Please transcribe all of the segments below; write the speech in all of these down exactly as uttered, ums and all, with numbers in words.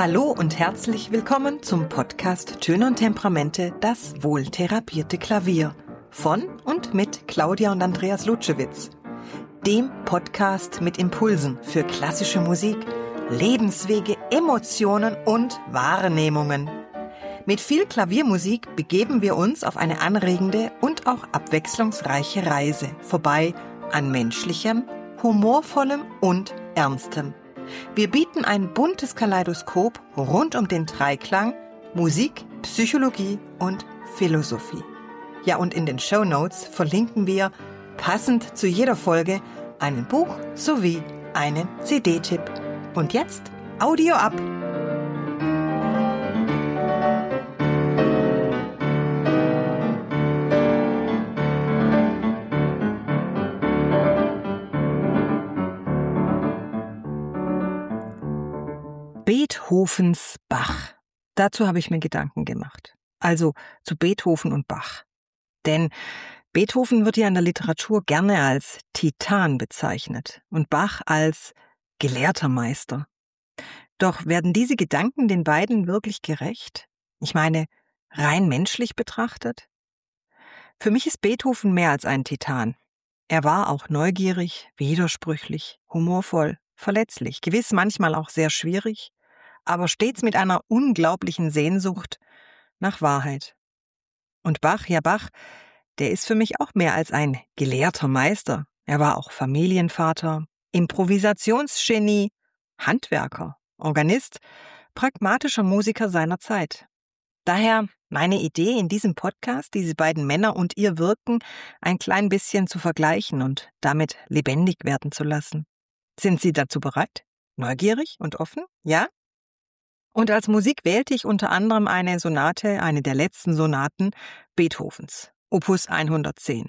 Hallo und herzlich willkommen zum Podcast Töne und Temperamente, das wohltherapierte Klavier von und mit Claudia und Andreas Lutschewitz, dem Podcast mit Impulsen für klassische Musik, Lebenswege, Emotionen und Wahrnehmungen. Mit viel Klaviermusik begeben wir uns auf eine anregende und auch abwechslungsreiche Reise vorbei an menschlichem, humorvollem und ernstem. Wir bieten ein buntes Kaleidoskop rund um den Dreiklang Musik, Psychologie und Philosophie. Ja, und in den Shownotes verlinken wir passend zu jeder Folge einen Buch sowie einen C D-Tipp. Und jetzt Audio ab! Beethovens Bach. Dazu habe ich mir Gedanken gemacht. Also zu Beethoven und Bach. Denn Beethoven wird ja in der Literatur gerne als Titan bezeichnet und Bach als gelehrter Meister. Doch werden diese Gedanken den beiden wirklich gerecht? Ich meine, rein menschlich betrachtet? Für mich ist Beethoven mehr als ein Titan. Er war auch neugierig, widersprüchlich, humorvoll, verletzlich, gewiss manchmal auch sehr schwierig, aber stets mit einer unglaublichen Sehnsucht nach Wahrheit. Und Bach, ja Bach, der ist für mich auch mehr als ein gelehrter Meister. Er war auch Familienvater, Improvisationsgenie, Handwerker, Organist, pragmatischer Musiker seiner Zeit. Daher meine Idee in diesem Podcast, diese beiden Männer und ihr Wirken ein klein bisschen zu vergleichen und damit lebendig werden zu lassen. Sind Sie dazu bereit? Neugierig und offen? Ja? Und als Musik wählte ich unter anderem eine Sonate, eine der letzten Sonaten Beethovens, Opus hundertzehn.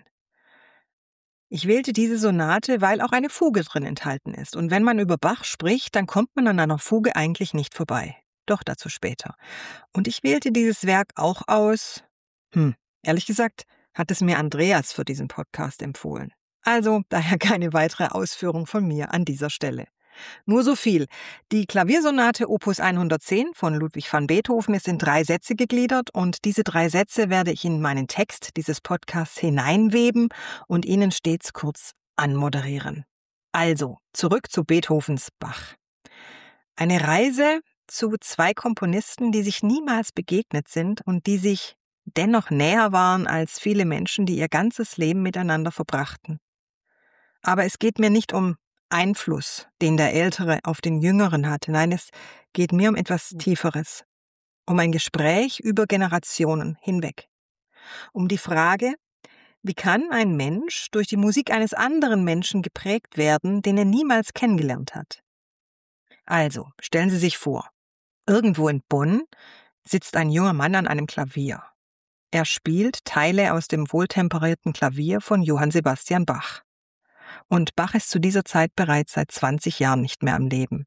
Ich wählte diese Sonate, weil auch eine Fuge drin enthalten ist. Und wenn man über Bach spricht, dann kommt man an einer Fuge eigentlich nicht vorbei. Doch dazu später. Und ich wählte dieses Werk auch aus, hm, ehrlich gesagt, hat es mir Andreas für diesen Podcast empfohlen. Also daher keine weitere Ausführung von mir an dieser Stelle. Nur so viel. Die Klaviersonate Opus hundertzehn von Ludwig van Beethoven ist in drei Sätze gegliedert und diese drei Sätze werde ich in meinen Text dieses Podcasts hineinweben und Ihnen stets kurz anmoderieren. Also, zurück zu Beethovens Bach. Eine Reise zu zwei Komponisten, die sich niemals begegnet sind und die sich dennoch näher waren als viele Menschen, die ihr ganzes Leben miteinander verbrachten. Aber es geht mir nicht um Einfluss, den der Ältere auf den Jüngeren hatte. Nein, es geht mir um etwas Tieferes. Um ein Gespräch über Generationen hinweg. Um die Frage, wie kann ein Mensch durch die Musik eines anderen Menschen geprägt werden, den er niemals kennengelernt hat? Also, stellen Sie sich vor, irgendwo in Bonn sitzt ein junger Mann an einem Klavier. Er spielt Teile aus dem wohltemperierten Klavier von Johann Sebastian Bach. Und Bach ist zu dieser Zeit bereits seit zwanzig Jahren nicht mehr am Leben.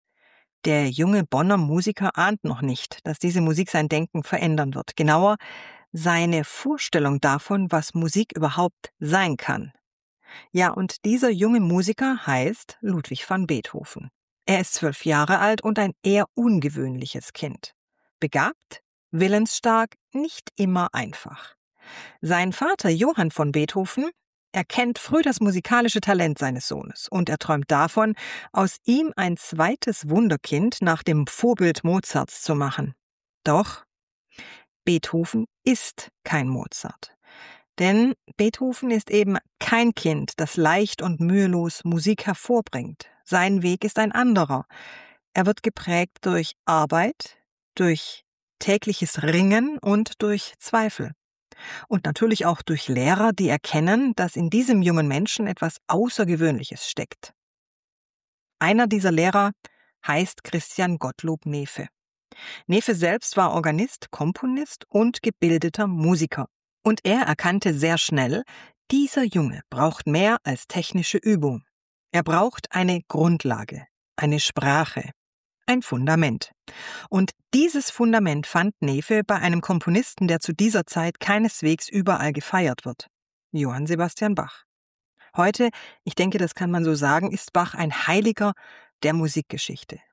Der junge Bonner Musiker ahnt noch nicht, dass diese Musik sein Denken verändern wird. Genauer, seine Vorstellung davon, was Musik überhaupt sein kann. Ja, und dieser junge Musiker heißt Ludwig van Beethoven. Er ist zwölf Jahre alt und ein eher ungewöhnliches Kind. Begabt, willensstark, nicht immer einfach. Sein Vater Johann von Beethoven erkennt früh das musikalische Talent seines Sohnes und er träumt davon, aus ihm ein zweites Wunderkind nach dem Vorbild Mozarts zu machen. Doch Beethoven ist kein Mozart. Denn Beethoven ist eben kein Kind, das leicht und mühelos Musik hervorbringt. Sein Weg ist ein anderer. Er wird geprägt durch Arbeit, durch tägliches Ringen und durch Zweifel. Und natürlich auch durch Lehrer, die erkennen, dass in diesem jungen Menschen etwas Außergewöhnliches steckt. Einer dieser Lehrer heißt Christian Gottlob Neefe. Neefe selbst war Organist, Komponist und gebildeter Musiker. Und er erkannte sehr schnell, dieser Junge braucht mehr als technische Übung. Er braucht eine Grundlage, eine Sprache, ein Fundament. Und dieses Fundament fand Neefe bei einem Komponisten, der zu dieser Zeit keineswegs überall gefeiert wird, Johann Sebastian Bach. Heute, ich denke, das kann man so sagen, ist Bach ein Heiliger der Musikgeschichte.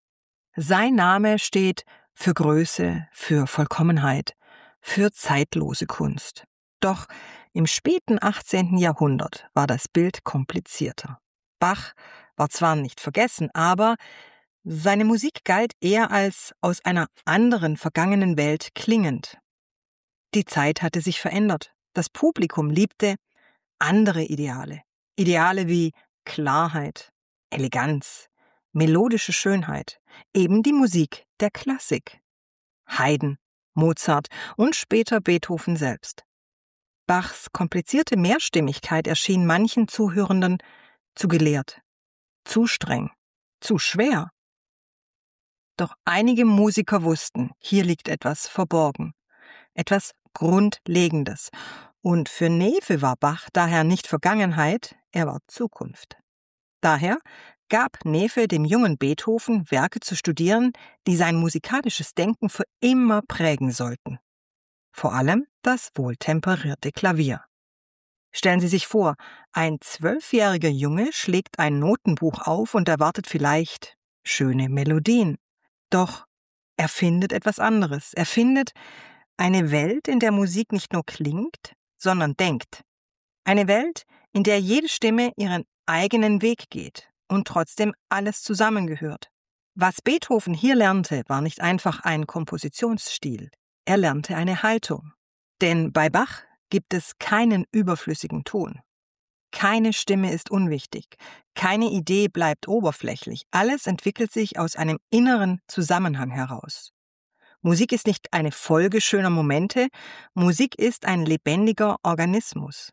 Sein Name steht für Größe, für Vollkommenheit, für zeitlose Kunst. Doch im späten achtzehnten Jahrhundert war das Bild komplizierter. Bach war zwar nicht vergessen, aber seine Musik galt eher als aus einer anderen vergangenen Welt klingend. Die Zeit hatte sich verändert. Das Publikum liebte andere Ideale. Ideale wie Klarheit, Eleganz, melodische Schönheit, eben die Musik der Klassik. Haydn, Mozart und später Beethoven selbst. Bachs komplizierte Mehrstimmigkeit erschien manchen Zuhörenden zu gelehrt, zu streng, zu schwer. Doch einige Musiker wussten, hier liegt etwas verborgen, etwas Grundlegendes. Und für Neefe war Bach daher nicht Vergangenheit, er war Zukunft. Daher gab Neefe dem jungen Beethoven Werke zu studieren, die sein musikalisches Denken für immer prägen sollten. Vor allem das wohltemperierte Klavier. Stellen Sie sich vor, ein zwölfjähriger Junge schlägt ein Notenbuch auf und erwartet vielleicht schöne Melodien. Doch er findet etwas anderes. Er findet eine Welt, in der Musik nicht nur klingt, sondern denkt. Eine Welt, in der jede Stimme ihren eigenen Weg geht und trotzdem alles zusammengehört. Was Beethoven hier lernte, war nicht einfach ein Kompositionsstil. Er lernte eine Haltung. Denn bei Bach gibt es keinen überflüssigen Ton. Keine Stimme ist unwichtig. Keine Idee bleibt oberflächlich. Alles entwickelt sich aus einem inneren Zusammenhang heraus. Musik ist nicht eine Folge schöner Momente. Musik ist ein lebendiger Organismus.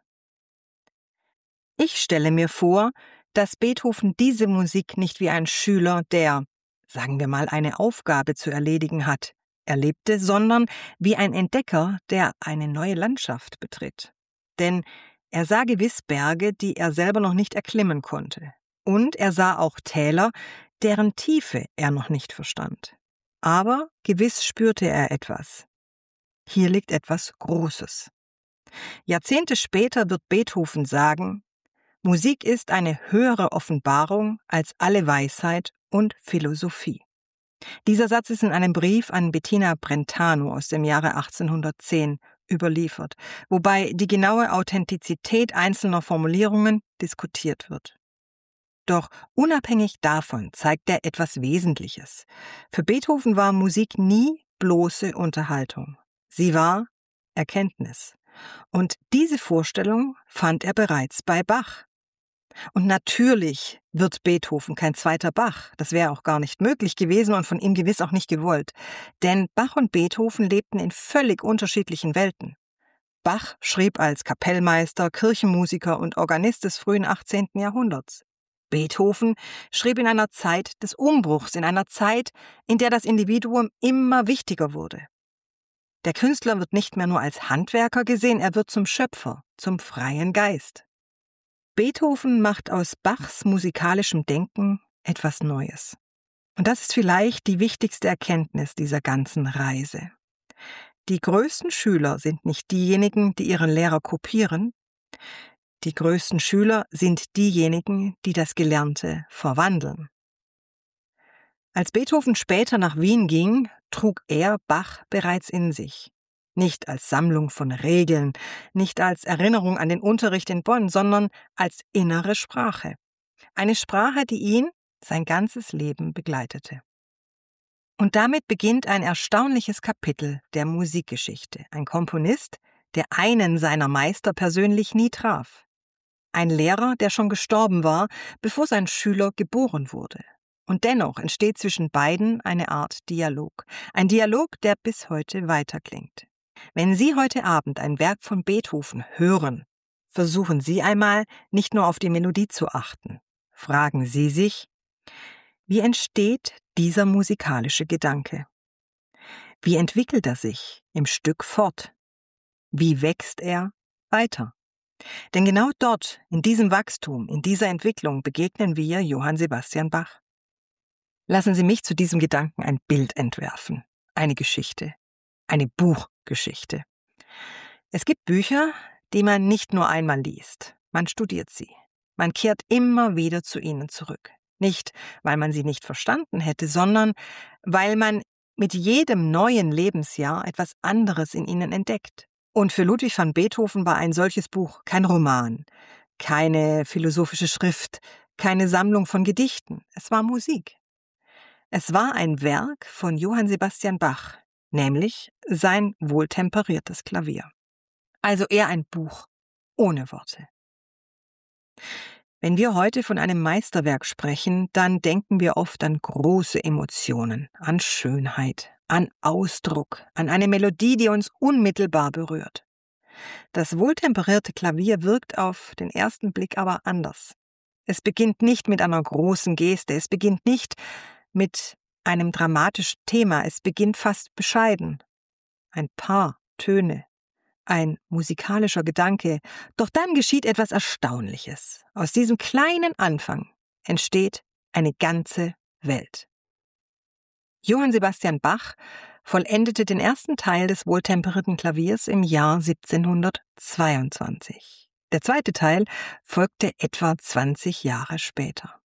Ich stelle mir vor, dass Beethoven diese Musik nicht wie ein Schüler, der, sagen wir mal, eine Aufgabe zu erledigen hat, erlebte, sondern wie ein Entdecker, der eine neue Landschaft betritt. Denn er sah gewiss Berge, die er selber noch nicht erklimmen konnte. Und er sah auch Täler, deren Tiefe er noch nicht verstand. Aber gewiss spürte er etwas. Hier liegt etwas Großes. Jahrzehnte später wird Beethoven sagen, Musik ist eine höhere Offenbarung als alle Weisheit und Philosophie. Dieser Satz ist in einem Brief an Bettina Brentano aus dem Jahre achtzehnhundertzehn überliefert, wobei die genaue Authentizität einzelner Formulierungen diskutiert wird. Doch unabhängig davon zeigt er etwas Wesentliches. Für Beethoven war Musik nie bloße Unterhaltung. Sie war Erkenntnis. Und diese Vorstellung fand er bereits bei Bach. Und natürlich wird Beethoven kein zweiter Bach. Das wäre auch gar nicht möglich gewesen und von ihm gewiss auch nicht gewollt. Denn Bach und Beethoven lebten in völlig unterschiedlichen Welten. Bach schrieb als Kapellmeister, Kirchenmusiker und Organist des frühen achtzehnten Jahrhunderts. Beethoven schrieb in einer Zeit des Umbruchs, in einer Zeit, in der das Individuum immer wichtiger wurde. Der Künstler wird nicht mehr nur als Handwerker gesehen, er wird zum Schöpfer, zum freien Geist. Beethoven macht aus Bachs musikalischem Denken etwas Neues. Und das ist vielleicht die wichtigste Erkenntnis dieser ganzen Reise. Die größten Schüler sind nicht diejenigen, die ihren Lehrer kopieren. Die größten Schüler sind diejenigen, die das Gelernte verwandeln. Als Beethoven später nach Wien ging, trug er Bach bereits in sich. Nicht als Sammlung von Regeln, nicht als Erinnerung an den Unterricht in Bonn, sondern als innere Sprache. Eine Sprache, die ihn sein ganzes Leben begleitete. Und damit beginnt ein erstaunliches Kapitel der Musikgeschichte. Ein Komponist, der einen seiner Meister persönlich nie traf. Ein Lehrer, der schon gestorben war, bevor sein Schüler geboren wurde. Und dennoch entsteht zwischen beiden eine Art Dialog. Ein Dialog, der bis heute weiterklingt. Wenn Sie heute Abend ein Werk von Beethoven hören, versuchen Sie einmal, nicht nur auf die Melodie zu achten. Fragen Sie sich, wie entsteht dieser musikalische Gedanke? Wie entwickelt er sich im Stück fort? Wie wächst er weiter? Denn genau dort, in diesem Wachstum, in dieser Entwicklung begegnen wir Johann Sebastian Bach. Lassen Sie mich zu diesem Gedanken ein Bild entwerfen, eine Geschichte, eine Buchgeschichte. Es gibt Bücher, die man nicht nur einmal liest, man studiert sie, man kehrt immer wieder zu ihnen zurück. Nicht, weil man sie nicht verstanden hätte, sondern weil man mit jedem neuen Lebensjahr etwas anderes in ihnen entdeckt. Und für Ludwig van Beethoven war ein solches Buch kein Roman, keine philosophische Schrift, keine Sammlung von Gedichten. Es war Musik. Es war ein Werk von Johann Sebastian Bach, nämlich sein wohltemperiertes Klavier. Also eher ein Buch ohne Worte. Wenn wir heute von einem Meisterwerk sprechen, dann denken wir oft an große Emotionen, an Schönheit, an Ausdruck, an eine Melodie, die uns unmittelbar berührt. Das wohltemperierte Klavier wirkt auf den ersten Blick aber anders. Es beginnt nicht mit einer großen Geste, es beginnt nicht mit einem dramatischen Thema, es beginnt fast bescheiden. Ein paar Töne, ein musikalischer Gedanke, doch dann geschieht etwas Erstaunliches. Aus diesem kleinen Anfang entsteht eine ganze Welt. Johann Sebastian Bach vollendete den ersten Teil des wohltemperierten Klaviers im Jahr siebzehnhundertzweiundzwanzig. Der zweite Teil folgte etwa zwanzig Jahre später.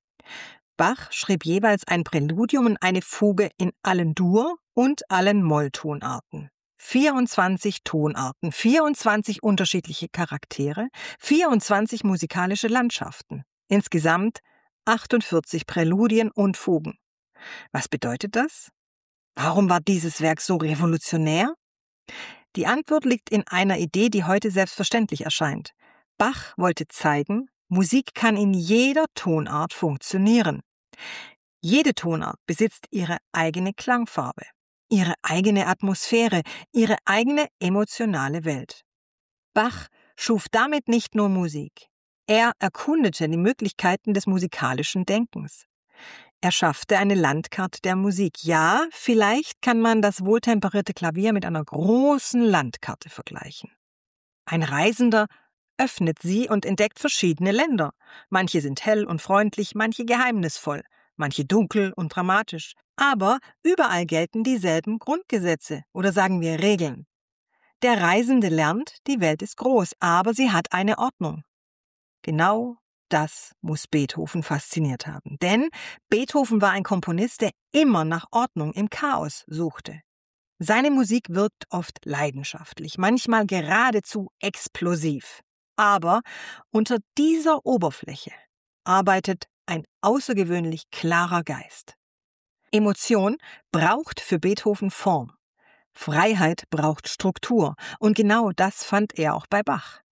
Bach schrieb jeweils ein Präludium und eine Fuge in allen Dur- und allen Molltonarten. vierundzwanzig Tonarten, vierundzwanzig unterschiedliche Charaktere, vierundzwanzig musikalische Landschaften. Insgesamt achtundvierzig Präludien und Fugen. Was bedeutet das? Warum war dieses Werk so revolutionär? Die Antwort liegt in einer Idee, die heute selbstverständlich erscheint. Bach wollte zeigen, Musik kann in jeder Tonart funktionieren. Jede Tonart besitzt ihre eigene Klangfarbe, ihre eigene Atmosphäre, ihre eigene emotionale Welt. Bach schuf damit nicht nur Musik. Er erkundete die Möglichkeiten des musikalischen Denkens. Er schaffte eine Landkarte der Musik. Ja, vielleicht kann man das wohltemperierte Klavier mit einer großen Landkarte vergleichen. Ein Reisender öffnet sie und entdeckt verschiedene Länder. Manche sind hell und freundlich, manche geheimnisvoll, manche dunkel und dramatisch. Aber überall gelten dieselben Grundgesetze oder sagen wir Regeln. Der Reisende lernt, die Welt ist groß, aber sie hat eine Ordnung. Genau das muss Beethoven fasziniert haben. Denn Beethoven war ein Komponist, der immer nach Ordnung im Chaos suchte. Seine Musik wirkt oft leidenschaftlich, manchmal geradezu explosiv. Aber unter dieser Oberfläche arbeitet ein außergewöhnlich klarer Geist. Emotion braucht für Beethoven Form. Freiheit braucht Struktur. Und genau das fand er auch bei Bach.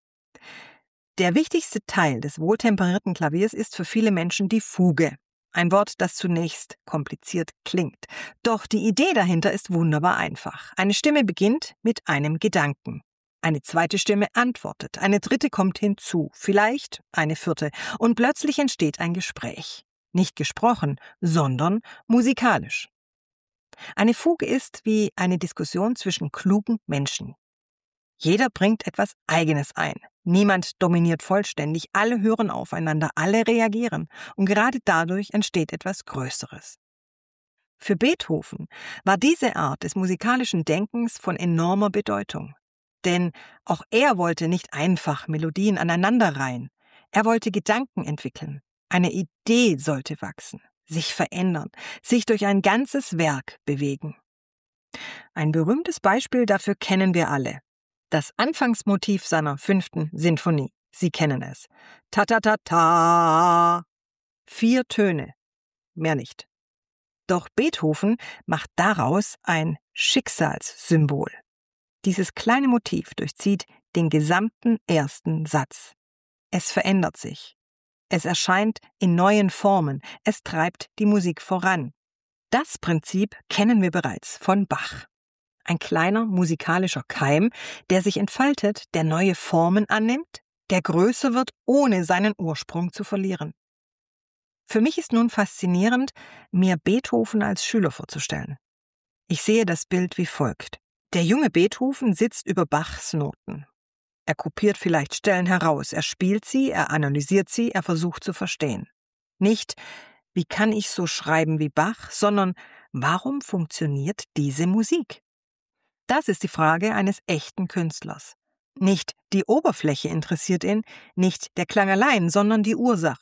Der wichtigste Teil des wohltemperierten Klaviers ist für viele Menschen die Fuge. Ein Wort, das zunächst kompliziert klingt. Doch die Idee dahinter ist wunderbar einfach. Eine Stimme beginnt mit einem Gedanken. Eine zweite Stimme antwortet. Eine dritte kommt hinzu. Vielleicht eine vierte. Und plötzlich entsteht ein Gespräch. Nicht gesprochen, sondern musikalisch. Eine Fuge ist wie eine Diskussion zwischen klugen Menschen. Jeder bringt etwas Eigenes ein. Niemand dominiert vollständig, alle hören aufeinander, alle reagieren. Und gerade dadurch entsteht etwas Größeres. Für Beethoven war diese Art des musikalischen Denkens von enormer Bedeutung. Denn auch er wollte nicht einfach Melodien aneinanderreihen. Er wollte Gedanken entwickeln. Eine Idee sollte wachsen, sich verändern, sich durch ein ganzes Werk bewegen. Ein berühmtes Beispiel dafür kennen wir alle. Das Anfangsmotiv seiner fünften Sinfonie. Sie kennen es. Ta-ta-ta-ta. Vier Töne. Mehr nicht. Doch Beethoven macht daraus ein Schicksalssymbol. Dieses kleine Motiv durchzieht den gesamten ersten Satz. Es verändert sich. Es erscheint in neuen Formen. Es treibt die Musik voran. Das Prinzip kennen wir bereits von Bach. Ein kleiner musikalischer Keim, der sich entfaltet, der neue Formen annimmt, der größer wird, ohne seinen Ursprung zu verlieren. Für mich ist nun faszinierend, mir Beethoven als Schüler vorzustellen. Ich sehe das Bild wie folgt. Der junge Beethoven sitzt über Bachs Noten. Er kopiert vielleicht Stellen heraus, er spielt sie, er analysiert sie, er versucht zu verstehen. Nicht, wie kann ich so schreiben wie Bach, sondern warum funktioniert diese Musik? Das ist die Frage eines echten Künstlers. Nicht die Oberfläche interessiert ihn, nicht der Klang allein, sondern die Ursache.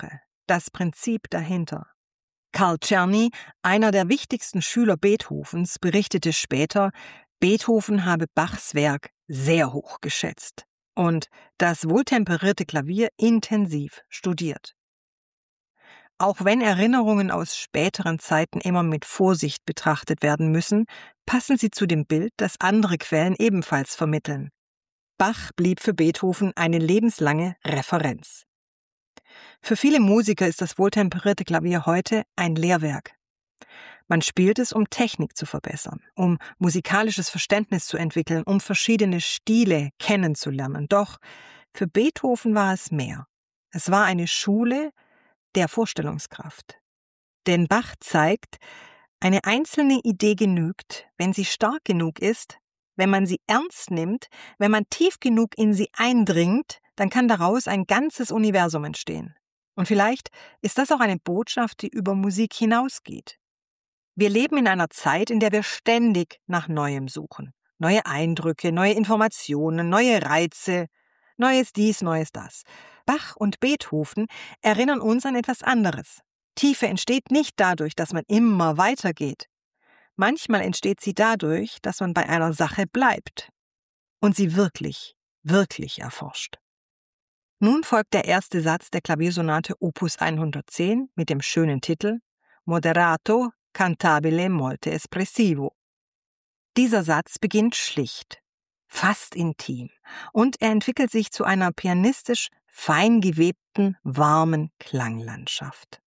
das Prinzip dahinter. Karl Czerny, einer der wichtigsten Schüler Beethovens, berichtete später, Beethoven habe Bachs Werk sehr hoch geschätzt und das wohltemperierte Klavier intensiv studiert. Auch wenn Erinnerungen aus späteren Zeiten immer mit Vorsicht betrachtet werden müssen, passen sie zu dem Bild, das andere Quellen ebenfalls vermitteln. Bach blieb für Beethoven eine lebenslange Referenz. Für viele Musiker ist das wohltemperierte Klavier heute ein Lehrwerk. Man spielt es, um Technik zu verbessern, um musikalisches Verständnis zu entwickeln, um verschiedene Stile kennenzulernen. Doch für Beethoven war es mehr. Es war eine Schule der Vorstellungskraft. Denn Bach zeigt, eine einzelne Idee genügt, wenn sie stark genug ist, wenn man sie ernst nimmt, wenn man tief genug in sie eindringt, dann kann daraus ein ganzes Universum entstehen. Und vielleicht ist das auch eine Botschaft, die über Musik hinausgeht. Wir leben in einer Zeit, in der wir ständig nach Neuem suchen. Neue Eindrücke, neue Informationen, neue Reize, Neues dies, Neues das. Bach und Beethoven erinnern uns an etwas anderes. Tiefe entsteht nicht dadurch, dass man immer weitergeht. Manchmal entsteht sie dadurch, dass man bei einer Sache bleibt und sie wirklich, wirklich erforscht. Nun folgt der erste Satz der Klaviersonate Opus hundertzehn mit dem schönen Titel Moderato, cantabile, molto espressivo. Dieser Satz beginnt schlicht, fast intim und er entwickelt sich zu einer pianistisch fein gewebten, warmen Klanglandschaft.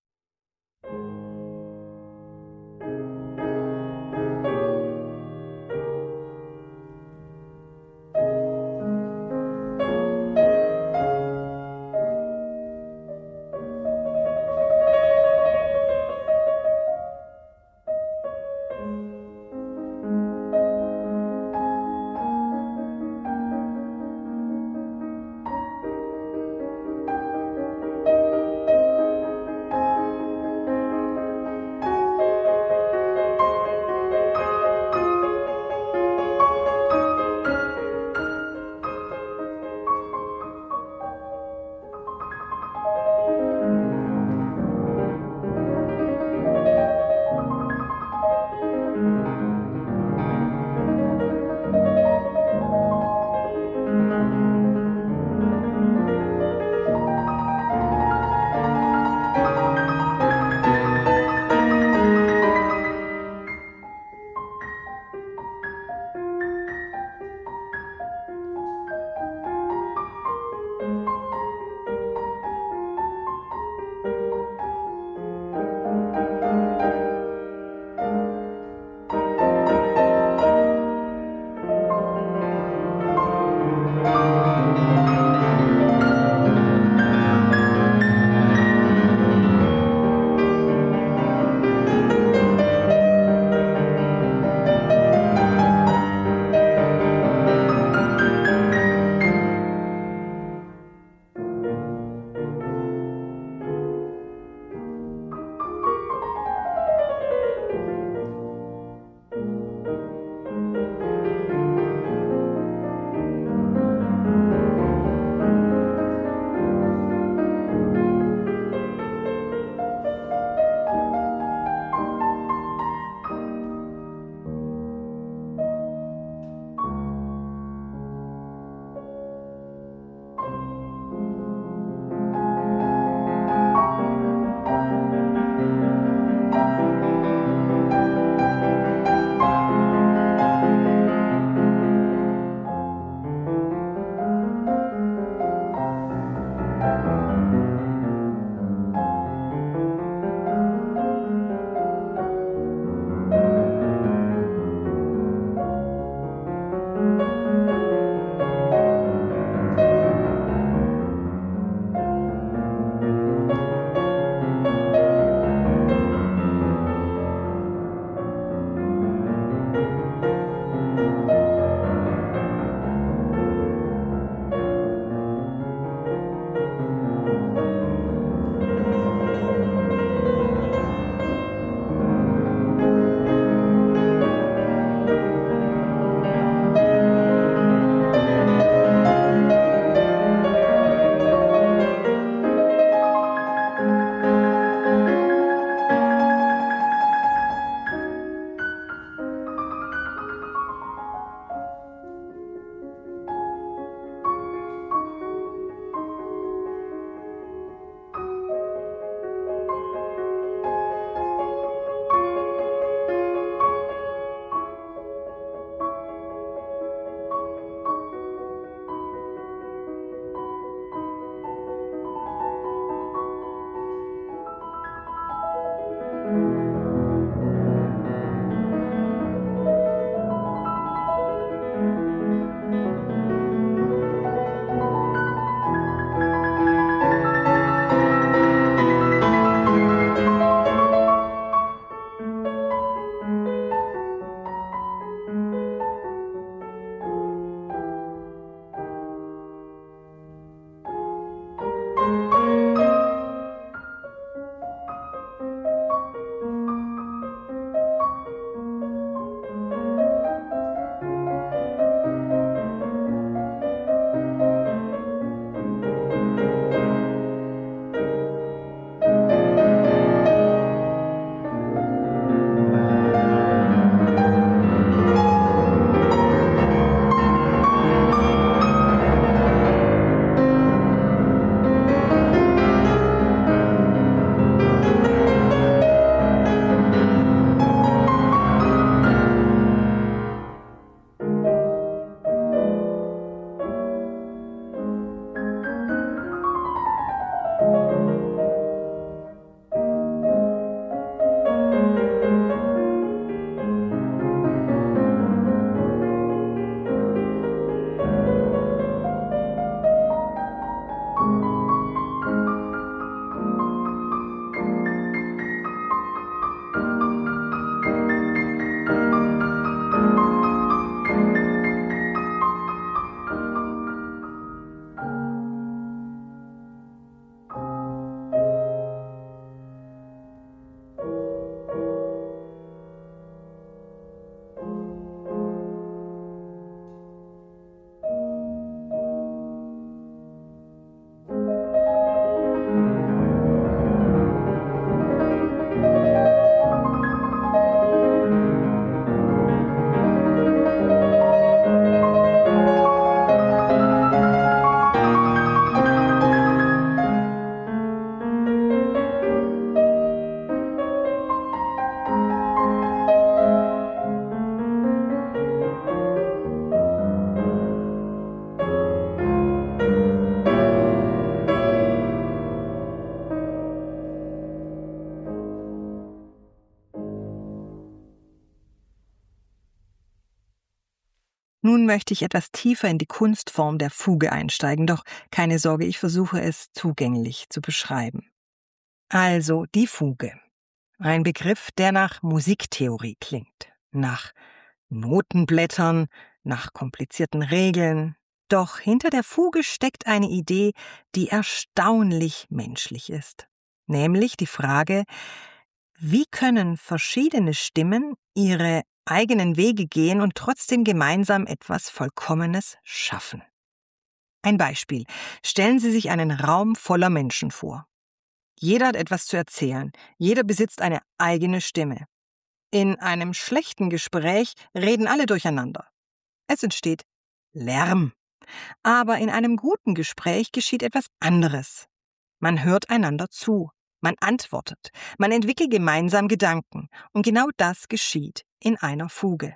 Nun möchte ich etwas tiefer in die Kunstform der Fuge einsteigen, doch keine Sorge, ich versuche es zugänglich zu beschreiben. Also die Fuge. Ein Begriff, der nach Musiktheorie klingt, nach Notenblättern, nach komplizierten Regeln. Doch hinter der Fuge steckt eine Idee, die erstaunlich menschlich ist. Nämlich die Frage, wie können verschiedene Stimmen ihre eigenen Wege gehen und trotzdem gemeinsam etwas Vollkommenes schaffen? Ein Beispiel. Stellen Sie sich einen Raum voller Menschen vor. Jeder hat etwas zu erzählen. Jeder besitzt eine eigene Stimme. In einem schlechten Gespräch reden alle durcheinander. Es entsteht Lärm. Aber in einem guten Gespräch geschieht etwas anderes. Man hört einander zu. Man antwortet. Man entwickelt gemeinsam Gedanken. Und genau das geschieht in einer Fuge.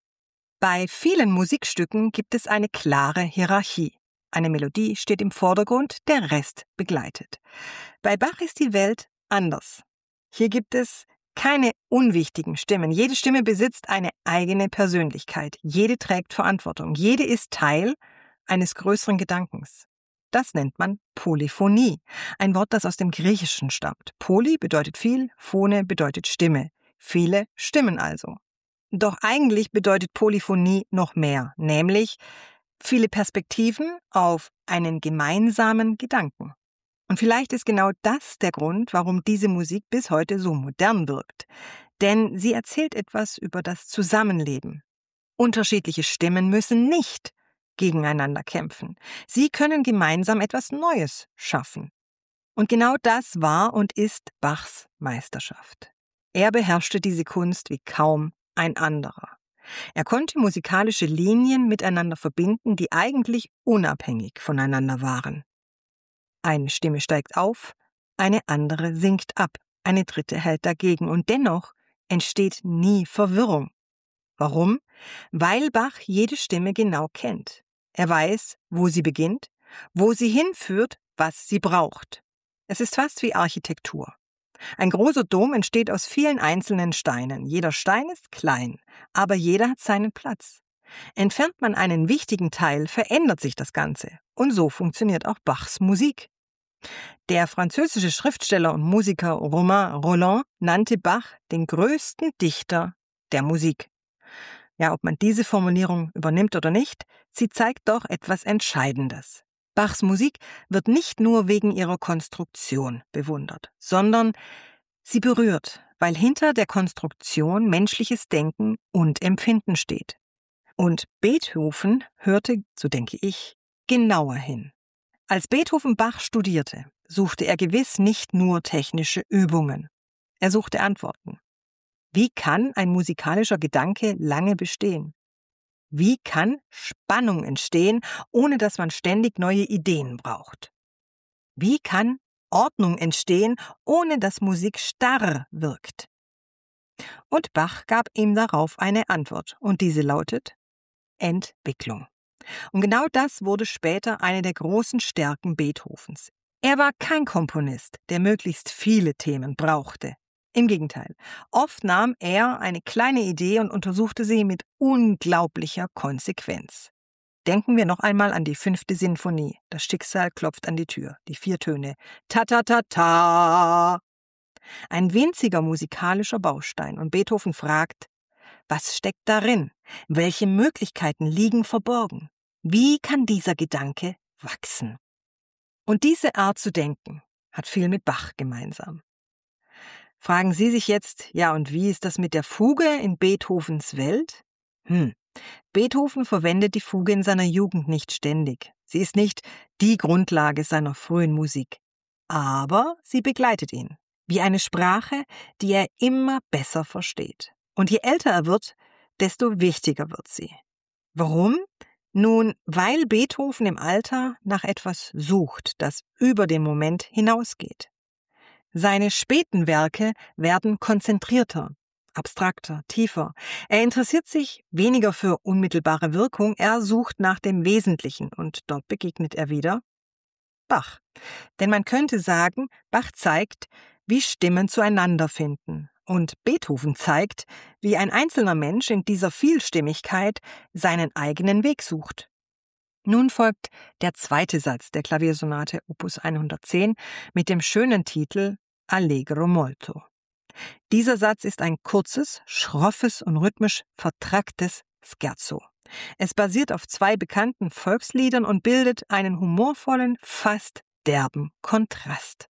Bei vielen Musikstücken gibt es eine klare Hierarchie. Eine Melodie steht im Vordergrund, der Rest begleitet. Bei Bach ist die Welt anders. Hier gibt es keine unwichtigen Stimmen. Jede Stimme besitzt eine eigene Persönlichkeit. Jede trägt Verantwortung. Jede ist Teil eines größeren Gedankens. Das nennt man Polyphonie. Ein Wort, das aus dem Griechischen stammt. Poly bedeutet viel, Phone bedeutet Stimme. Viele Stimmen also. Doch eigentlich bedeutet Polyphonie noch mehr, nämlich viele Perspektiven auf einen gemeinsamen Gedanken. Und vielleicht ist genau das der Grund, warum diese Musik bis heute so modern wirkt. Denn sie erzählt etwas über das Zusammenleben. Unterschiedliche Stimmen müssen nicht gegeneinander kämpfen. Sie können gemeinsam etwas Neues schaffen. Und genau das war und ist Bachs Meisterschaft. Er beherrschte diese Kunst wie kaum ein anderer. Er konnte musikalische Linien miteinander verbinden, die eigentlich unabhängig voneinander waren. Eine Stimme steigt auf, eine andere sinkt ab, eine dritte hält dagegen und dennoch entsteht nie Verwirrung. Warum? Weil Bach jede Stimme genau kennt. Er weiß, wo sie beginnt, wo sie hinführt, was sie braucht. Es ist fast wie Architektur. Ein großer Dom entsteht aus vielen einzelnen Steinen. Jeder Stein ist klein, aber jeder hat seinen Platz. Entfernt man einen wichtigen Teil, verändert sich das Ganze. Und so funktioniert auch Bachs Musik. Der französische Schriftsteller und Musiker Romain Rolland nannte Bach den größten Dichter der Musik. Ja, ob man diese Formulierung übernimmt oder nicht, sie zeigt doch etwas Entscheidendes. Bachs Musik wird nicht nur wegen ihrer Konstruktion bewundert, sondern sie berührt, weil hinter der Konstruktion menschliches Denken und Empfinden steht. Und Beethoven hörte, so denke ich, genauer hin. Als Beethoven Bach studierte, suchte er gewiss nicht nur technische Übungen. Er suchte Antworten. Wie kann ein musikalischer Gedanke lange bestehen? Wie kann Spannung entstehen, ohne dass man ständig neue Ideen braucht? Wie kann Ordnung entstehen, ohne dass Musik starr wirkt? Und Bach gab ihm darauf eine Antwort, und diese lautet Entwicklung. Und genau das wurde später eine der großen Stärken Beethovens. Er war kein Komponist, der möglichst viele Themen brauchte. Im Gegenteil, oft nahm er eine kleine Idee und untersuchte sie mit unglaublicher Konsequenz. Denken wir noch einmal an die fünfte Sinfonie. Das Schicksal klopft an die Tür. Die vier Töne. Ta-ta-ta-ta. Ein winziger musikalischer Baustein. Und Beethoven fragt, was steckt darin? Welche Möglichkeiten liegen verborgen? Wie kann dieser Gedanke wachsen? Und diese Art zu denken hat viel mit Bach gemeinsam. Fragen Sie sich jetzt, ja, und wie ist das mit der Fuge in Beethovens Welt? Hm, Beethoven verwendet die Fuge in seiner Jugend nicht ständig. Sie ist nicht die Grundlage seiner frühen Musik. Aber sie begleitet ihn, wie eine Sprache, die er immer besser versteht. Und je älter er wird, desto wichtiger wird sie. Warum? Nun, weil Beethoven im Alter nach etwas sucht, das über den Moment hinausgeht. Seine späten Werke werden konzentrierter, abstrakter, tiefer. Er interessiert sich weniger für unmittelbare Wirkung, er sucht nach dem Wesentlichen und dort begegnet er wieder Bach. Denn man könnte sagen, Bach zeigt, wie Stimmen zueinander finden Und Beethoven zeigt, wie ein einzelner Mensch in dieser Vielstimmigkeit seinen eigenen Weg sucht. Nun folgt der zweite Satz der Klaviersonate Opus hundertzehn mit dem schönen Titel Allegro molto. Dieser Satz ist ein kurzes, schroffes und rhythmisch vertracktes Scherzo. Es basiert auf zwei bekannten Volksliedern und bildet einen humorvollen, fast derben Kontrast.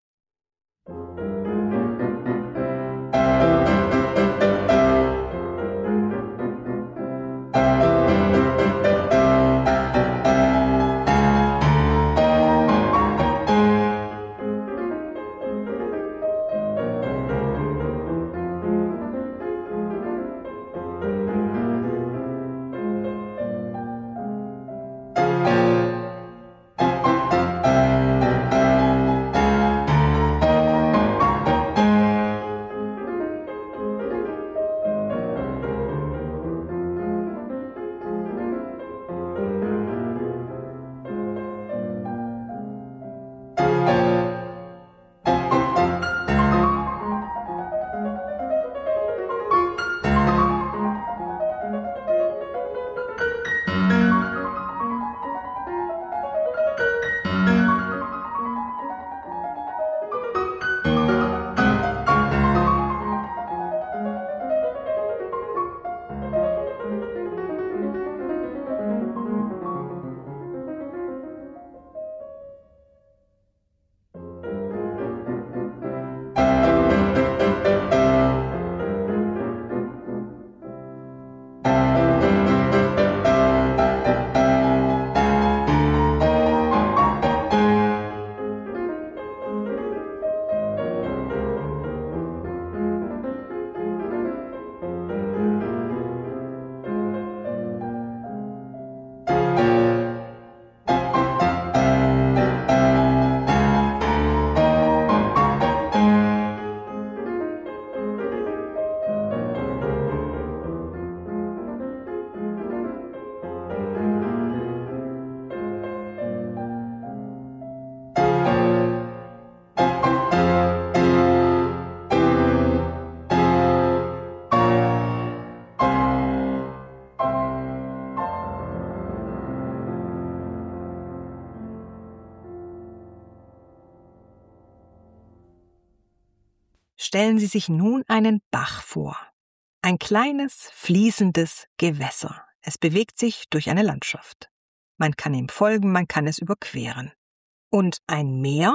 Stellen Sie sich nun einen Bach vor. Ein kleines, fließendes Gewässer. Es bewegt sich durch eine Landschaft. Man kann ihm folgen, man kann es überqueren. Und ein Meer?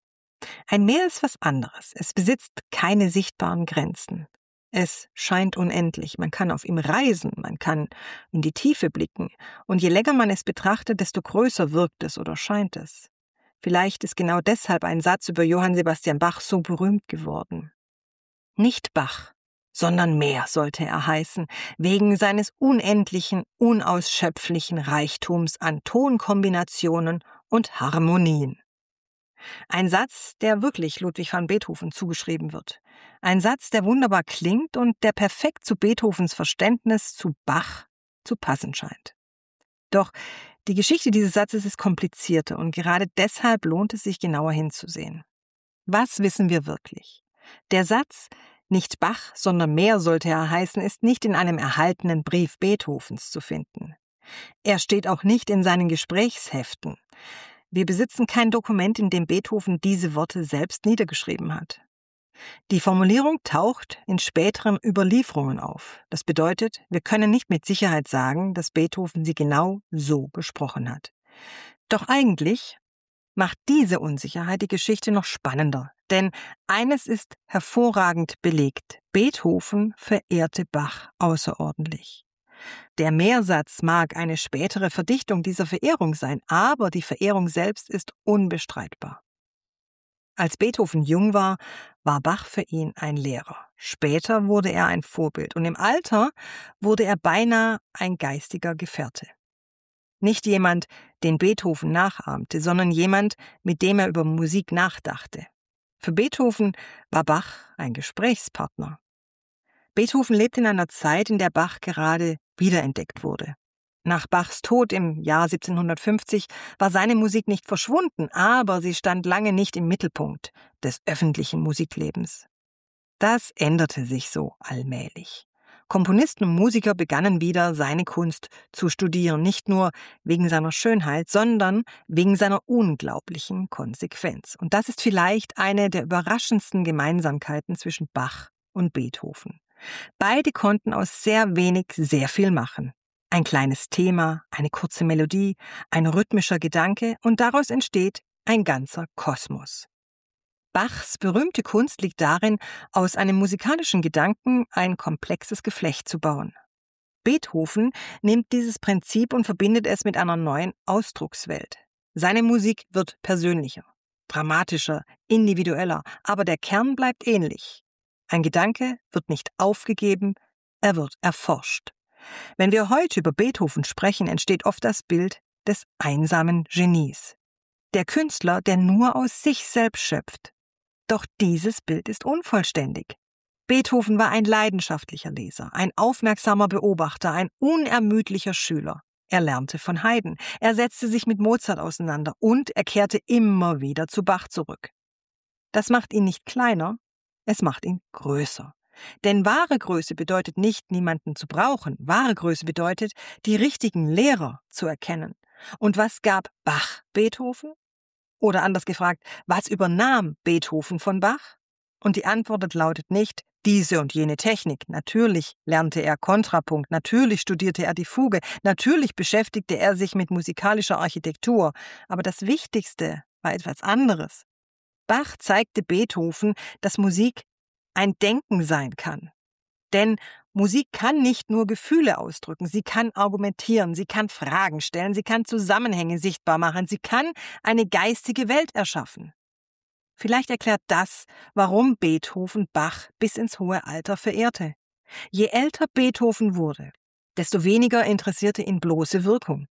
Ein Meer ist was anderes. Es besitzt keine sichtbaren Grenzen. Es scheint unendlich. Man kann auf ihm reisen, man kann in die Tiefe blicken. Und je länger man es betrachtet, desto größer wirkt es oder scheint es. Vielleicht ist genau deshalb ein Satz über Johann Sebastian Bach so berühmt geworden. Nicht Bach, sondern Meer sollte er heißen, wegen seines unendlichen, unausschöpflichen Reichtums an Tonkombinationen und Harmonien. Ein Satz, der wirklich Ludwig van Beethoven zugeschrieben wird. Ein Satz, der wunderbar klingt und der perfekt zu Beethovens Verständnis zu Bach zu passen scheint. Doch die Geschichte dieses Satzes ist komplizierter und gerade deshalb lohnt es sich, genauer hinzusehen. Was wissen wir wirklich? Der Satz „Nicht Bach, sondern Meer sollte er heißen“ ist nicht in einem erhaltenen Brief Beethovens zu finden. Er steht auch nicht in seinen Gesprächsheften. Wir besitzen kein Dokument, in dem Beethoven diese Worte selbst niedergeschrieben hat. Die Formulierung taucht in späteren Überlieferungen auf. Das bedeutet, wir können nicht mit Sicherheit sagen, dass Beethoven sie genau so gesprochen hat. Doch eigentlich macht diese Unsicherheit die Geschichte noch spannender. Denn eines ist hervorragend belegt: Beethoven verehrte Bach außerordentlich. Der Mehrsatz mag eine spätere Verdichtung dieser Verehrung sein, aber die Verehrung selbst ist unbestreitbar. Als Beethoven jung war, war Bach für ihn ein Lehrer. Später wurde er ein Vorbild und im Alter wurde er beinahe ein geistiger Gefährte. Nicht jemand, den Beethoven nachahmte, sondern jemand, mit dem er über Musik nachdachte. Für Beethoven war Bach ein Gesprächspartner. Beethoven lebte in einer Zeit, in der Bach gerade wiederentdeckt wurde. Nach Bachs Tod im Jahr siebzehnhundertfünfzig war seine Musik nicht verschwunden, aber sie stand lange nicht im Mittelpunkt des öffentlichen Musiklebens. Das änderte sich so allmählich. Komponisten und Musiker begannen wieder, seine Kunst zu studieren, nicht nur wegen seiner Schönheit, sondern wegen seiner unglaublichen Konsequenz. Und das ist vielleicht eine der überraschendsten Gemeinsamkeiten zwischen Bach und Beethoven. Beide konnten aus sehr wenig sehr viel machen. Ein kleines Thema, eine kurze Melodie, ein rhythmischer Gedanke und daraus entsteht ein ganzer Kosmos. Bachs berühmte Kunst liegt darin, aus einem musikalischen Gedanken ein komplexes Geflecht zu bauen. Beethoven nimmt dieses Prinzip und verbindet es mit einer neuen Ausdruckswelt. Seine Musik wird persönlicher, dramatischer, individueller, aber der Kern bleibt ähnlich. Ein Gedanke wird nicht aufgegeben, er wird erforscht. Wenn wir heute über Beethoven sprechen, entsteht oft das Bild des einsamen Genies. Der Künstler, der nur aus sich selbst schöpft. Doch dieses Bild ist unvollständig. Beethoven war ein leidenschaftlicher Leser, ein aufmerksamer Beobachter, ein unermüdlicher Schüler. Er lernte von Haydn, er setzte sich mit Mozart auseinander und er kehrte immer wieder zu Bach zurück. Das macht ihn nicht kleiner, es macht ihn größer. Denn wahre Größe bedeutet nicht, niemanden zu brauchen. Wahre Größe bedeutet, die richtigen Lehrer zu erkennen. Und was gab Bach Beethoven? Oder anders gefragt, was übernahm Beethoven von Bach? Und die Antwort lautet nicht, diese und jene Technik. Natürlich lernte er Kontrapunkt, natürlich studierte er die Fuge, natürlich beschäftigte er sich mit musikalischer Architektur. Aber das Wichtigste war etwas anderes. Bach zeigte Beethoven, dass Musik ein Denken sein kann. Denn Musik kann nicht nur Gefühle ausdrücken, sie kann argumentieren, sie kann Fragen stellen, sie kann Zusammenhänge sichtbar machen, sie kann eine geistige Welt erschaffen. Vielleicht erklärt das, warum Beethoven Bach bis ins hohe Alter verehrte. Je älter Beethoven wurde, desto weniger interessierte ihn bloße Wirkung.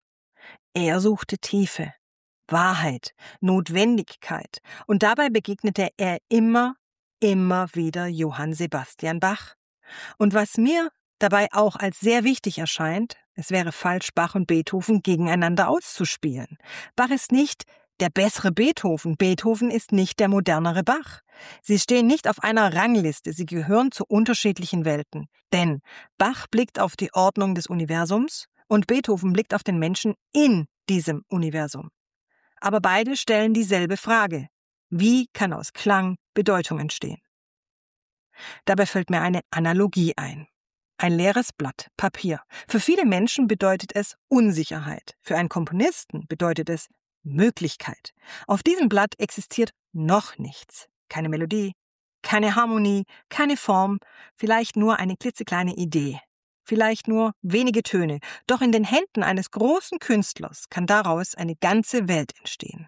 Er suchte Tiefe, Wahrheit, Notwendigkeit und dabei begegnete er immer, immer wieder Johann Sebastian Bach. Und was mir dabei auch als sehr wichtig erscheint, es wäre falsch, Bach und Beethoven gegeneinander auszuspielen. Bach ist nicht der bessere Beethoven, Beethoven ist nicht der modernere Bach. Sie stehen nicht auf einer Rangliste, sie gehören zu unterschiedlichen Welten. Denn Bach blickt auf die Ordnung des Universums und Beethoven blickt auf den Menschen in diesem Universum. Aber beide stellen dieselbe Frage: Wie kann aus Klang Bedeutung entstehen? Dabei fällt mir eine Analogie ein. Ein leeres Blatt Papier. Für viele Menschen bedeutet es Unsicherheit. Für einen Komponisten bedeutet es Möglichkeit. Auf diesem Blatt existiert noch nichts. Keine Melodie, keine Harmonie, keine Form, vielleicht nur eine klitzekleine Idee. Vielleicht nur wenige Töne. Doch in den Händen eines großen Künstlers kann daraus eine ganze Welt entstehen.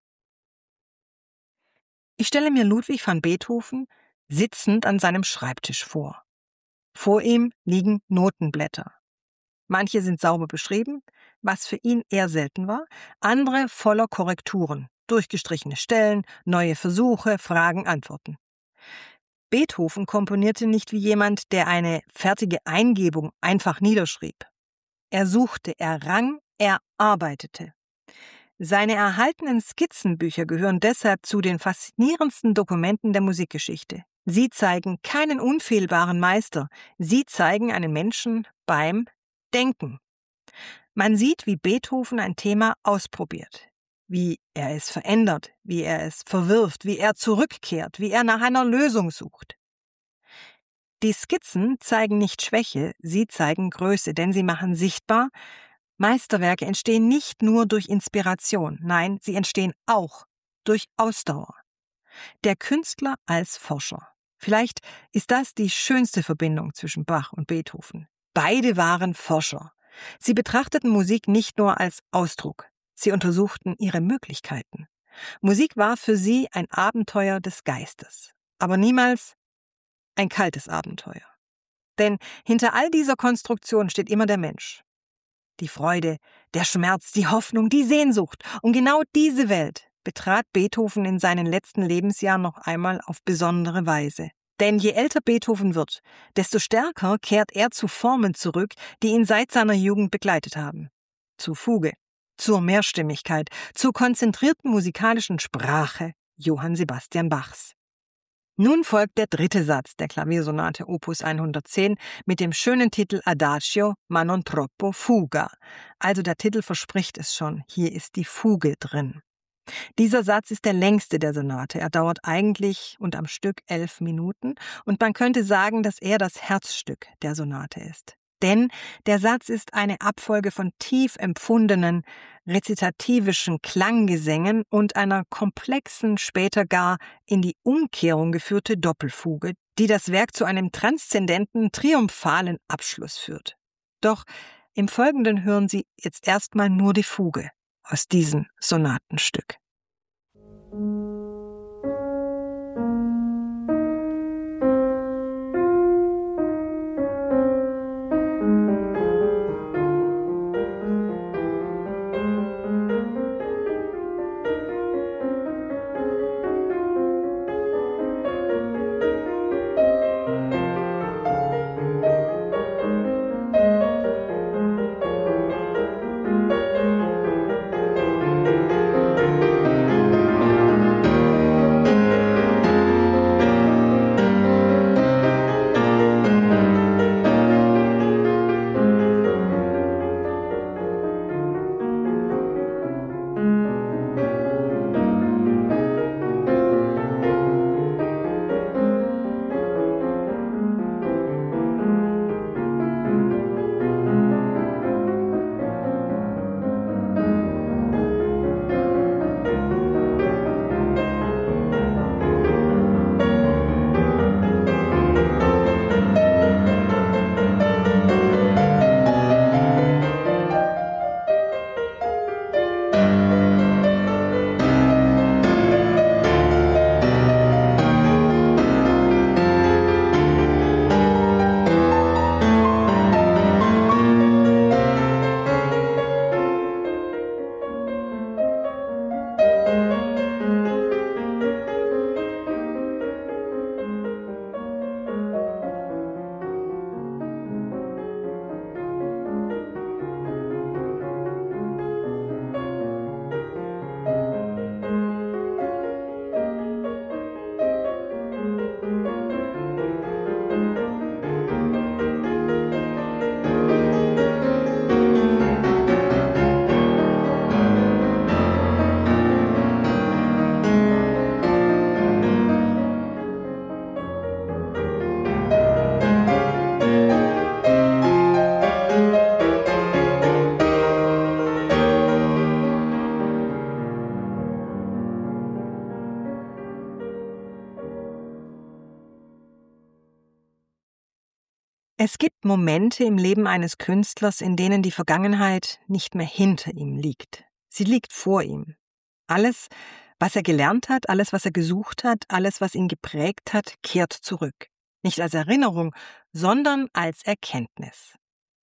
Ich stelle mir Ludwig van Beethoven sitzend an seinem Schreibtisch vor. Vor ihm liegen Notenblätter. Manche sind sauber beschrieben, was für ihn eher selten war, andere voller Korrekturen, durchgestrichene Stellen, neue Versuche, Fragen, Antworten. Beethoven komponierte nicht wie jemand, der eine fertige Eingebung einfach niederschrieb. Er suchte, er rang, er arbeitete. Seine erhaltenen Skizzenbücher gehören deshalb zu den faszinierendsten Dokumenten der Musikgeschichte. Sie zeigen keinen unfehlbaren Meister, sie zeigen einen Menschen beim Denken. Man sieht, wie Beethoven ein Thema ausprobiert, wie er es verändert, wie er es verwirft, wie er zurückkehrt, wie er nach einer Lösung sucht. Die Skizzen zeigen nicht Schwäche, sie zeigen Größe, denn sie machen sichtbar, Meisterwerke entstehen nicht nur durch Inspiration, nein, sie entstehen auch durch Ausdauer. Der Künstler als Forscher. Vielleicht ist das die schönste Verbindung zwischen Bach und Beethoven. Beide waren Forscher. Sie betrachteten Musik nicht nur als Ausdruck, sie untersuchten ihre Möglichkeiten. Musik war für sie ein Abenteuer des Geistes, aber niemals ein kaltes Abenteuer. Denn hinter all dieser Konstruktion steht immer der Mensch. Die Freude, der Schmerz, die Hoffnung, die Sehnsucht. Und genau diese Welt betrat Beethoven in seinen letzten Lebensjahren noch einmal auf besondere Weise. Denn je älter Beethoven wird, desto stärker kehrt er zu Formen zurück, die ihn seit seiner Jugend begleitet haben. Zur Fuge, zur Mehrstimmigkeit, zur konzentrierten musikalischen Sprache Johann Sebastian Bachs. Nun folgt der dritte Satz der Klaviersonate Opus hundertzehn mit dem schönen Titel Adagio ma non troppo fuga. Also der Titel verspricht es schon, hier ist die Fuge drin. Dieser Satz ist der längste der Sonate. Er dauert eigentlich und am Stück elf Minuten und man könnte sagen, dass er das Herzstück der Sonate ist. Denn der Satz ist eine Abfolge von tief empfundenen, rezitativischen Klanggesängen und einer komplexen, später gar in die Umkehrung geführte Doppelfuge, die das Werk zu einem transzendenten, triumphalen Abschluss führt. Doch im Folgenden hören Sie jetzt erstmal nur die Fuge aus diesem Sonatenstück. Es gibt Momente im Leben eines Künstlers, in denen die Vergangenheit nicht mehr hinter ihm liegt. Sie liegt vor ihm. Alles, was er gelernt hat, alles, was er gesucht hat, alles, was ihn geprägt hat, kehrt zurück. Nicht als Erinnerung, sondern als Erkenntnis.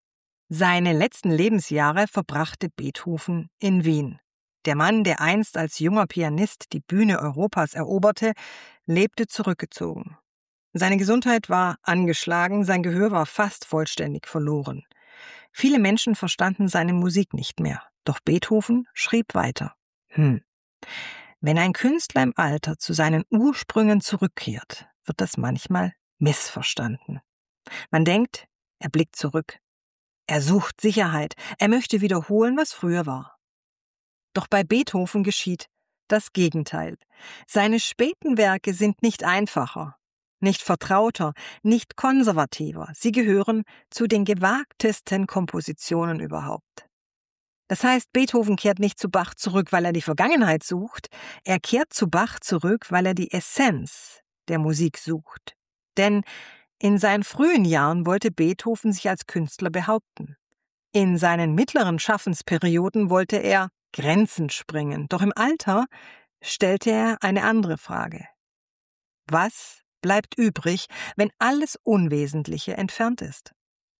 Seine letzten Lebensjahre verbrachte Beethoven in Wien. Der Mann, der einst als junger Pianist die Bühne Europas eroberte, lebte zurückgezogen. Seine Gesundheit war angeschlagen, sein Gehör war fast vollständig verloren. Viele Menschen verstanden seine Musik nicht mehr, doch Beethoven schrieb weiter. Hm. Wenn ein Künstler im Alter zu seinen Ursprüngen zurückkehrt, wird das manchmal missverstanden. Man denkt, er blickt zurück. Er sucht Sicherheit, er möchte wiederholen, was früher war. Doch bei Beethoven geschieht das Gegenteil. Seine späten Werke sind nicht einfacher, nicht vertrauter, nicht konservativer. Sie gehören zu den gewagtesten Kompositionen überhaupt. Das heißt, Beethoven kehrt nicht zu Bach zurück, weil er die Vergangenheit sucht. Er kehrt zu Bach zurück, weil er die Essenz der Musik sucht. Denn in seinen frühen Jahren wollte Beethoven sich als Künstler behaupten. In seinen mittleren Schaffensperioden wollte er Grenzen sprengen. Doch im Alter stellte er eine andere Frage. Was bleibt übrig, wenn alles Unwesentliche entfernt ist?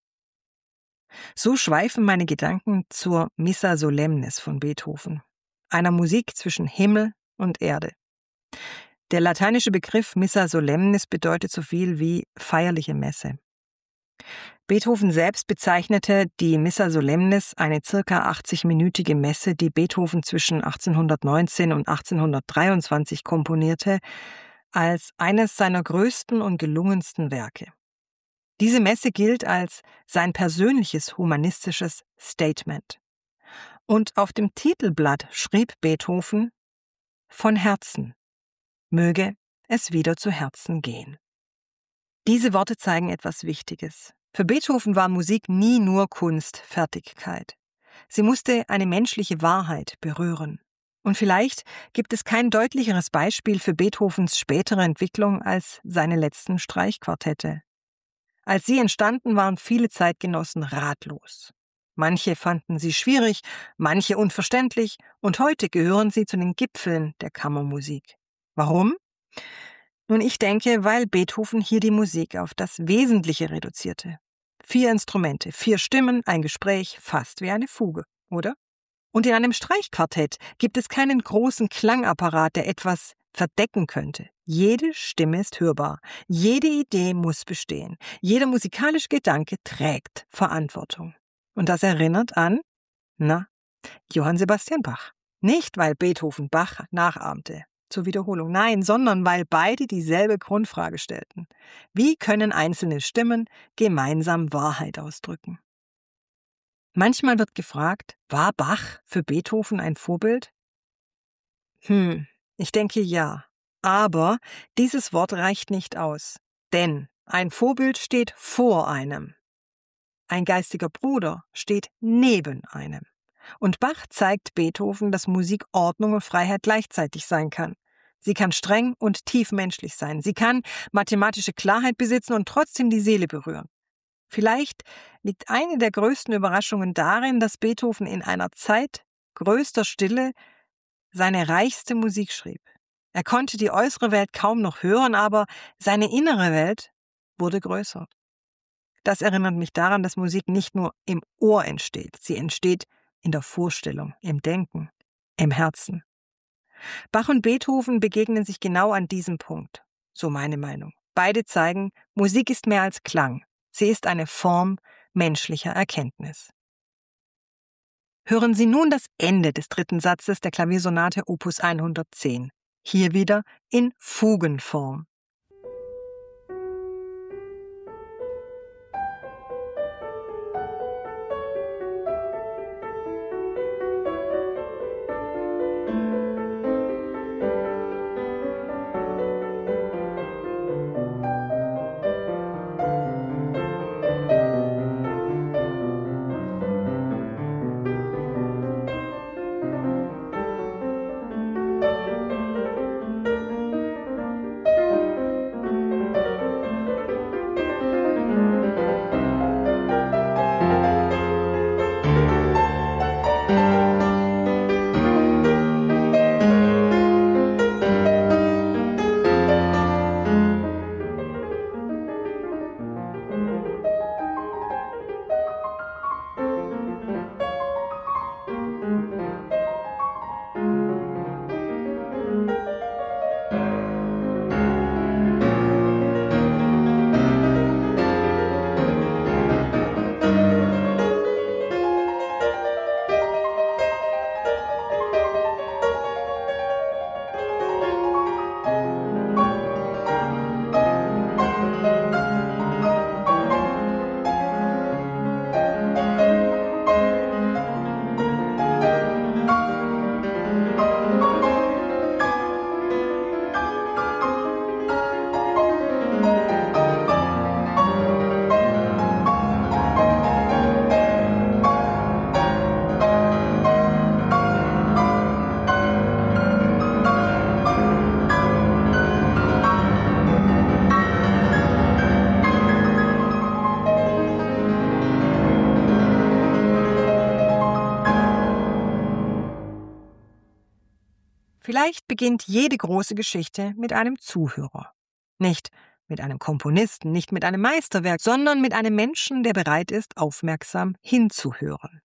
So schweifen meine Gedanken zur Missa Solemnis von Beethoven, einer Musik zwischen Himmel und Erde. Der lateinische Begriff Missa Solemnis bedeutet so viel wie feierliche Messe. Beethoven selbst bezeichnete die Missa Solemnis, eine circa achtzig-minütige Messe, die Beethoven zwischen achtzehnhundertneunzehn und achtzehnhundertdreiundzwanzig komponierte, als eines seiner größten und gelungensten Werke. Diese Messe gilt als sein persönliches humanistisches Statement. Und auf dem Titelblatt schrieb Beethoven: Von Herzen, möge es wieder zu Herzen gehen. Diese Worte zeigen etwas Wichtiges. Für Beethoven war Musik nie nur Kunstfertigkeit. Sie musste eine menschliche Wahrheit berühren. Und vielleicht gibt es kein deutlicheres Beispiel für Beethovens spätere Entwicklung als seine letzten Streichquartette. Als sie entstanden, waren viele Zeitgenossen ratlos. Manche fanden sie schwierig, manche unverständlich, und heute gehören sie zu den Gipfeln der Kammermusik. Warum? Nun, ich denke, weil Beethoven hier die Musik auf das Wesentliche reduzierte. Vier Instrumente, vier Stimmen, ein Gespräch, fast wie eine Fuge, oder? Und in einem Streichquartett gibt es keinen großen Klangapparat, der etwas verdecken könnte. Jede Stimme ist hörbar, jede Idee muss bestehen, jeder musikalische Gedanke trägt Verantwortung. Und das erinnert an, na, Johann Sebastian Bach. Nicht, weil Beethoven Bach nachahmte, zur Wiederholung, nein, sondern weil beide dieselbe Grundfrage stellten. Wie können einzelne Stimmen gemeinsam Wahrheit ausdrücken? Manchmal wird gefragt, war Bach für Beethoven ein Vorbild? Hm, ich denke ja. Aber dieses Wort reicht nicht aus. Denn ein Vorbild steht vor einem. Ein geistiger Bruder steht neben einem. Und Bach zeigt Beethoven, dass Musik Ordnung und Freiheit gleichzeitig sein kann. Sie kann streng und tiefmenschlich sein. Sie kann mathematische Klarheit besitzen und trotzdem die Seele berühren. Vielleicht liegt eine der größten Überraschungen darin, dass Beethoven in einer Zeit größter Stille seine reichste Musik schrieb. Er konnte die äußere Welt kaum noch hören, aber seine innere Welt wurde größer. Das erinnert mich daran, dass Musik nicht nur im Ohr entsteht, sie entsteht in der Vorstellung, im Denken, im Herzen. Bach und Beethoven begegnen sich genau an diesem Punkt, so meine Meinung. Beide zeigen, Musik ist mehr als Klang. Sie ist eine Form menschlicher Erkenntnis. Hören Sie nun das Ende des dritten Satzes der Klaviersonate Opus hundertzehn. Hier wieder in Fugenform. Vielleicht beginnt jede große Geschichte mit einem Zuhörer. Nicht mit einem Komponisten, nicht mit einem Meisterwerk, sondern mit einem Menschen, der bereit ist, aufmerksam hinzuhören.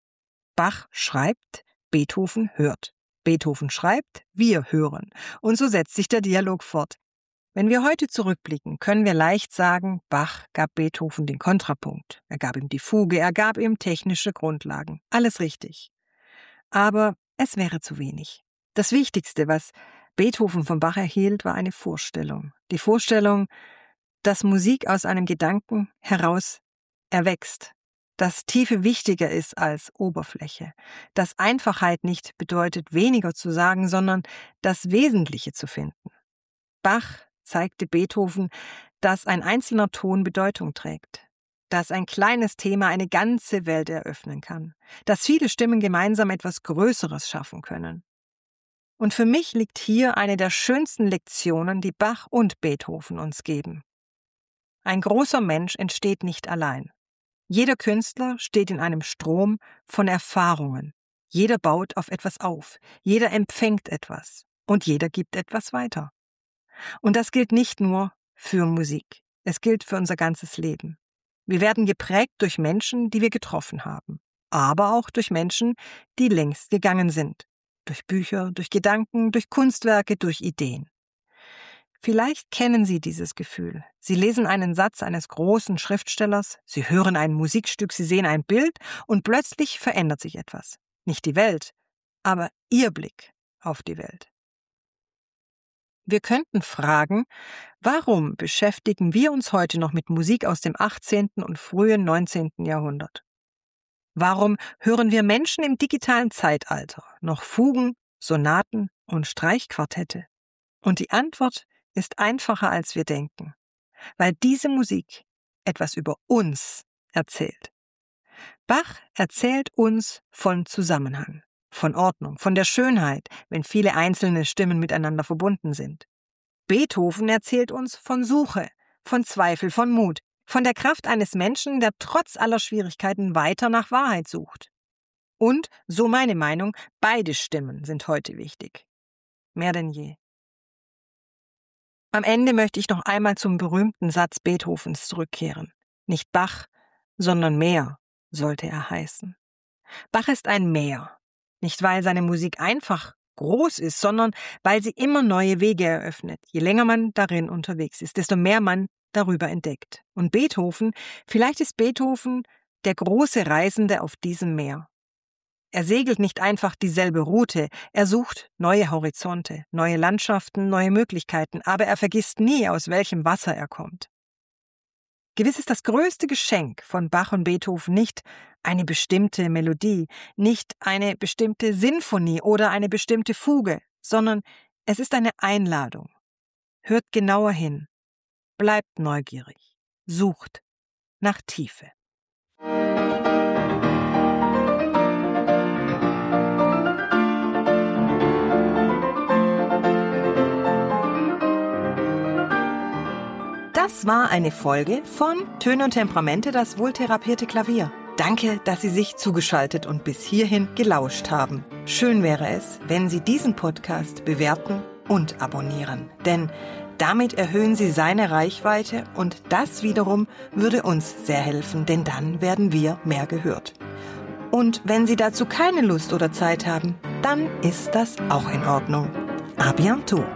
Bach schreibt, Beethoven hört. Beethoven schreibt, wir hören. Und so setzt sich der Dialog fort. Wenn wir heute zurückblicken, können wir leicht sagen, Bach gab Beethoven den Kontrapunkt. Er gab ihm die Fuge, er gab ihm technische Grundlagen. Alles richtig. Aber es wäre zu wenig. Das Wichtigste, was Beethoven von Bach erhielt, war eine Vorstellung. Die Vorstellung, dass Musik aus einem Gedanken heraus erwächst, dass Tiefe wichtiger ist als Oberfläche, dass Einfachheit nicht bedeutet, weniger zu sagen, sondern das Wesentliche zu finden. Bach zeigte Beethoven, dass ein einzelner Ton Bedeutung trägt, dass ein kleines Thema eine ganze Welt eröffnen kann, dass viele Stimmen gemeinsam etwas Größeres schaffen können. Und für mich liegt hier eine der schönsten Lektionen, die Bach und Beethoven uns geben. Ein großer Mensch entsteht nicht allein. Jeder Künstler steht in einem Strom von Erfahrungen. Jeder baut auf etwas auf, jeder empfängt etwas und jeder gibt etwas weiter. Und das gilt nicht nur für Musik, es gilt für unser ganzes Leben. Wir werden geprägt durch Menschen, die wir getroffen haben, aber auch durch Menschen, die längst gegangen sind. Durch Bücher, durch Gedanken, durch Kunstwerke, durch Ideen. Vielleicht kennen Sie dieses Gefühl. Sie lesen einen Satz eines großen Schriftstellers, Sie hören ein Musikstück, Sie sehen ein Bild und plötzlich verändert sich etwas. Nicht die Welt, aber Ihr Blick auf die Welt. Wir könnten fragen, warum beschäftigen wir uns heute noch mit Musik aus dem achtzehnten und frühen neunzehnten Jahrhundert? Warum hören wir Menschen im digitalen Zeitalter noch Fugen, Sonaten und Streichquartette? Und die Antwort ist einfacher, als wir denken, weil diese Musik etwas über uns erzählt. Bach erzählt uns von Zusammenhang, von Ordnung, von der Schönheit, wenn viele einzelne Stimmen miteinander verbunden sind. Beethoven erzählt uns von Suche, von Zweifel, von Mut, von der Kraft eines Menschen, der trotz aller Schwierigkeiten weiter nach Wahrheit sucht. Und, so meine Meinung, beide Stimmen sind heute wichtig. Mehr denn je. Am Ende möchte ich noch einmal zum berühmten Satz Beethovens zurückkehren. Nicht Bach, sondern Meer, sollte er heißen. Bach ist ein Meer. Nicht, weil seine Musik einfach groß ist, sondern weil sie immer neue Wege eröffnet. Je länger man darin unterwegs ist, desto mehr man darüber entdeckt. Und Beethoven, vielleicht ist Beethoven der große Reisende auf diesem Meer. Er segelt nicht einfach dieselbe Route, er sucht neue Horizonte, neue Landschaften, neue Möglichkeiten, aber er vergisst nie, aus welchem Wasser er kommt. Gewiss ist das größte Geschenk von Bach und Beethoven nicht eine bestimmte Melodie, nicht eine bestimmte Sinfonie oder eine bestimmte Fuge, sondern es ist eine Einladung. Hört genauer hin, bleibt neugierig, sucht nach Tiefe. Das war eine Folge von Töne und Temperamente, das wohltherapierte Klavier. Danke, dass Sie sich zugeschaltet und bis hierhin gelauscht haben. Schön wäre es, wenn Sie diesen Podcast bewerten und abonnieren. Denn damit erhöhen Sie seine Reichweite und das wiederum würde uns sehr helfen, denn dann werden wir mehr gehört. Und wenn Sie dazu keine Lust oder Zeit haben, dann ist das auch in Ordnung. A bientôt!